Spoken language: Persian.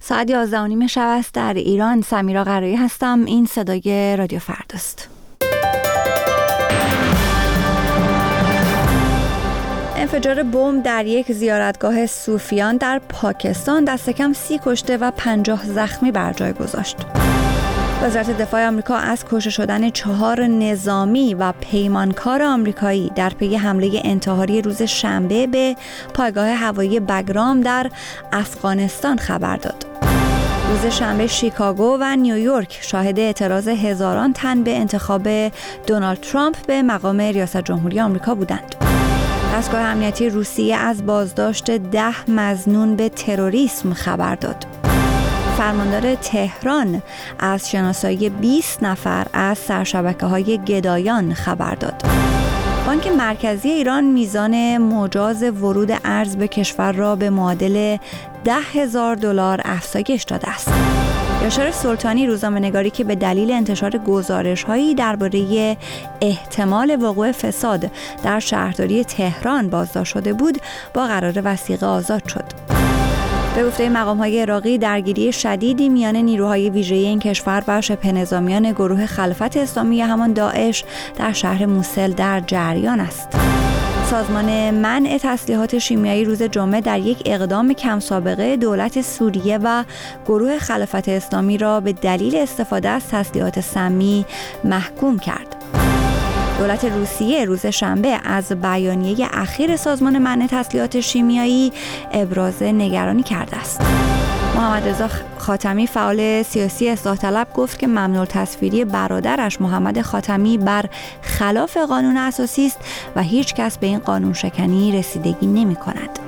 ساعت 11:30 شب است در ایران. سمیرا قرایی هستم. این صدای رادیو فرداست. انفجار بمب در یک زیارتگاه صوفیان در پاکستان دست کم 30 کشته و 50 زخمی بر جای گذاشت. وزارت دفاع آمریکا از کشته شدن 4 نظامی و پیمانکار آمریکایی در پی حمله انتحاری روز شنبه به پایگاه هوایی بگرام در افغانستان خبر داد. روز شنبه شیکاگو و نیویورک شاهد اعتراض هزاران تن به انتخاب دونالد ترامپ به مقام ریاست جمهوری آمریکا بودند. دستگاه امنیتی روسیه از بازداشت 10 مظنون به تروریسم خبر داد. فرماندار تهران از شناسایی 20 نفر از سرشبکه‌های گدایان خبر داد. بانک مرکزی ایران میزان مجاز ورود ارز به کشور را به معادل $10,000 افزایش داده است. یاشار سلطانی روزنامه‌نگاری که به دلیل انتشار گزارش‌هایی درباره احتمال وقوع فساد در شهرداری تهران بازداشت شده بود، با قرار وثیقه آزاد شد. به گفته مقام‌های عراقی، درگیری شدیدی میان نیروهای ویژه این کشور و شبه نظامیان گروه خلافت اسلامی یا همان داعش در شهر موصل در جریان است. سازمان منع تسلیحات شیمیایی روز جمعه در یک اقدام کم سابقه دولت سوریه و گروه خلافت اسلامی را به دلیل استفاده از تسلیحات سمی محکوم کرد. دولت روسیه روز شنبه از بیانیه اخیر سازمان منع تسلیحات شیمیایی ابراز نگرانی کرده است. محمد رضا خاتمی فعال سیاسی اصلاح طلب گفت که ممنوع تصویری برادرش محمد خاتمی بر خلاف قانون اساسی است و هیچ کس به این قانون شکنی رسیدگی نمی کند.